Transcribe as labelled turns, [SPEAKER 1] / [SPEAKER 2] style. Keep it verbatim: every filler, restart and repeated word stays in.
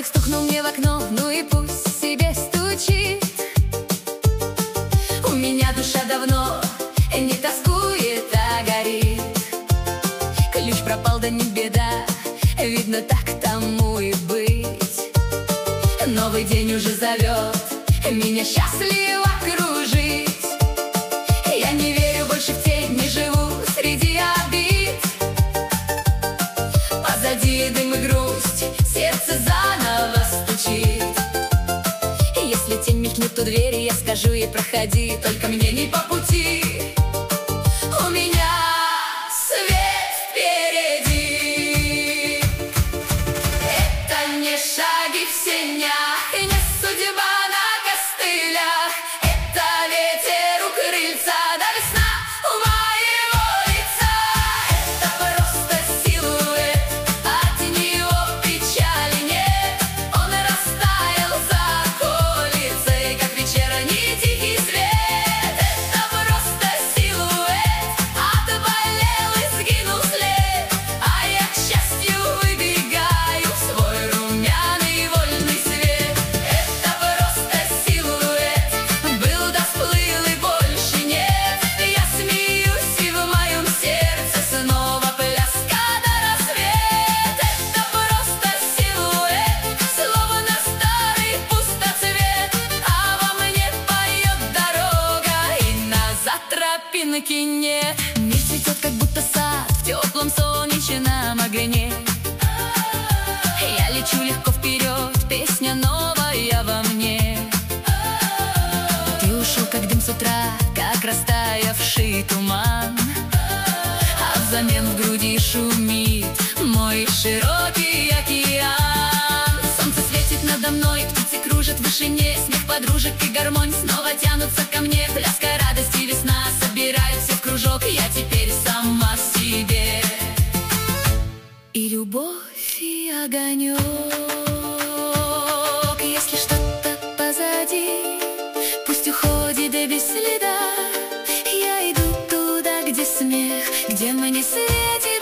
[SPEAKER 1] Дождик стукнул мне в окно, ну и пусть себе стучит. У меня душа давно не тоскует, а горит. Ключ пропал, да не беда, видно, так тому и быть. Новый день уже зовет меня счастливо кружить. Я не верю больше в тень, не живу среди обид. Позади дым и грусть, сердце заново стучит. И если тень мелькнет у двери, я скажу ей: проходи, только мне не по пути. У меня свет впереди. Это не шаги в сенях и не судьба на костылях. Это ветер у крыльца, да весна у моего лица. Это просто силуэт, от него печали нет. Он растаял за околицей, как вечерний тихий свет. Это просто силуэт, отболел и сгинул след. А я, к счастью, выбегаю в свой румяный вольный свет. Это просто силуэт, был да всплыл и больше нет. Я смеюсь, и в моем сердце снова пляска до рассвет. Это просто силуэт, словно старый пустоцвет, а во мне поет дорога, и назад тропинки нет. Мир цветет, как будто сад в теплом солнечном огне. Я лечу легко вперед, песня новая во мне. Ты ушел, как дым с утра, как растаявший туман, а взамен в груди шумит мой широкий океан. Солнце светит надо мной, птицы кружат в вышине. Смех подружек и гармонь снова тянутся ко мне. Пляска радости, весна собирает все в кружок. Я теперь сама себе. И любовь, и огонек. Если что-то позади, пусть уходит без следа. Я иду туда, где смех, где мне светит